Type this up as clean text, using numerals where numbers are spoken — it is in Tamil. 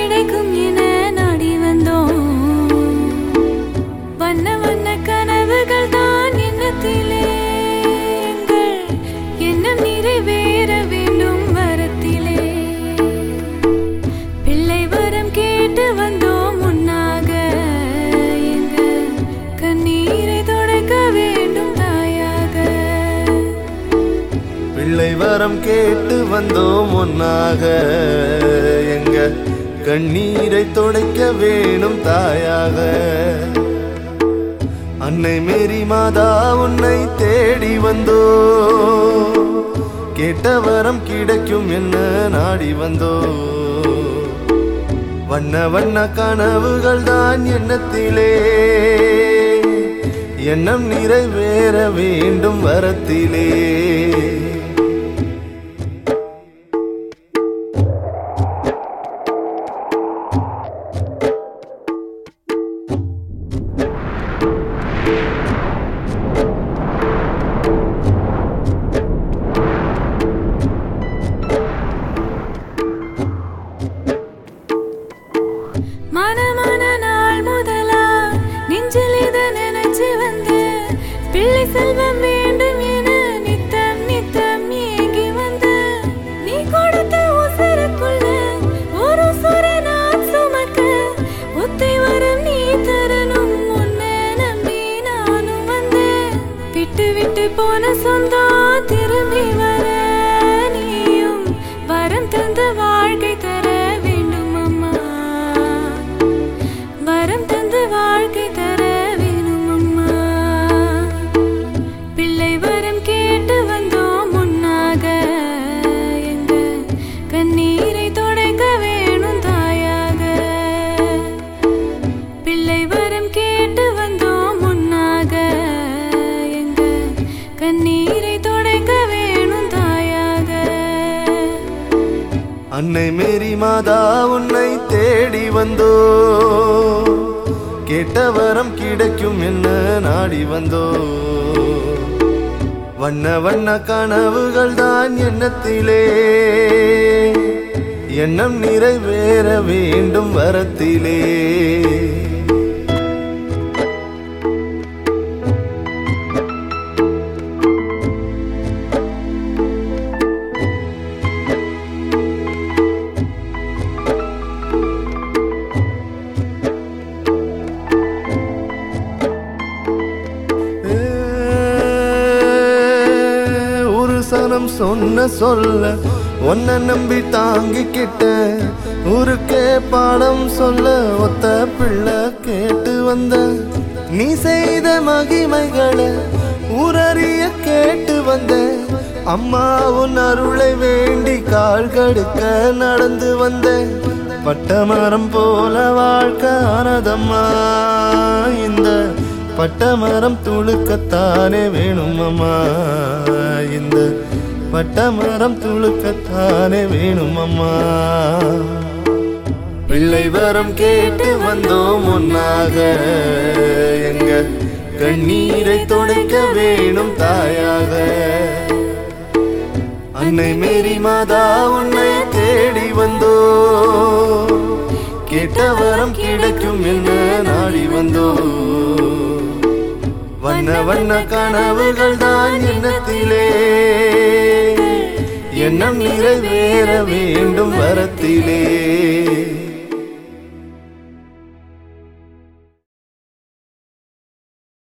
கிடைக்கும் என நாடி வந்தோம். வண்ண வண்ண கனவுகள் தான் எண்ணத்திலே, எங்கள் எண்ணம் நிறைவேற வேண்டும் வரத்திலே. பிள்ளை வரம் கேட்டு வந்தோம் முன்னாக, எங்க கண்ணீரை துடைக்க வேண்டும் தாயாக. பிள்ளை வரம் கேட்டு வந்தோம் முன்னாக, எங்க கண்ணீரை துடைக்க வேணும் தாயாக. அன்னை மேரி மாதா உன்னை தேடி வந்தோ, கேட்ட வரம் கிடைக்கும் என்ன நாடி வந்தோ. வண்ண வண்ண கனவுகள் தான் எண்ணத்திலே, எண்ணம் நிறைவேற வேண்டும் வரத்திலே. மனமான நாள் முதலா நெஞ்சில் இத நினைச்சு வந்து, பிள்ளை செல்வம் வேண்டும் என நித்தம் நித்தம் ஏங்கி வந்து, நீ கொடுத்த உசருக்குள்ள ஒரு சுர நான் சுமக்க, ஒத்தை வரம் நீ தரணும் உன்னை நம்பி நானும் வந்தேன். விட்டு விட்டு போன சொந்தம் திரும்பி வர, நீயும் வரம் தந்த வாழ்க்கை தர வேண்டும் அம்மா. வரம் தந்து வாழ்க்கை தர வேணும் அம்மா. பிள்ளை வரம் கேட்டு வந்தோம் முன்னாக, எங்க கண்ணீரை துடைக்க வேணும் தாயாக. பிள்ளை வரம் கேட்டு வந்தோம் முன்னாக, எங்க கண்ணீரை துடைக்க வேணும் தாயாக. அன்னை மேரி மாதா உன்னை தேடி வந்தோ, கேட்ட வரம் கிடைக்கும் என்ன நாடி வந்தோ. வண்ண வண்ண கனவுகள் தான் எண்ணத்திலே, எண்ணம் நிறைவேற வேண்டும் வரத்திலே. சனம் சொன்ன சொல்ல உன்னை நம்பி தாங்கிக்கிட்ட, ஊருக்கே பாடம் சொல்ல ஒத்த பிள்ளை கேட்டு வந்த. நீ செய்த மகிமைகளை ஊரறிய கேட்டு வந்த, அம்மா உன் அருளை வேண்டி கால் கடுக்க நடந்து வந்த. பட்டமரம் போல வாழ்க்கை ஆனதம்மா, இந்த பட்டமரம் துளுக்கத்தானே வேணும் அம்மா. இந்த பட்டமரம் துளுக்கத்தானே வேணும் அம்மா. பிள்ளை வரம் கேட்டு வந்தோம் முன்னாக, எங்க கண்ணீரை துடைக்க வேணும் தாயாக. அன்னை மேரி மாதா உன்னை தேடி வந்தோ, கேட்ட வரம் கிடைக்கும் என்ன நாடி வந்தோ. வண்ண வண்ண கனவுகள் தான் எண்ணத்திலே, எண்ணம் நிறைவேற வேண்டும் வரத்திலே.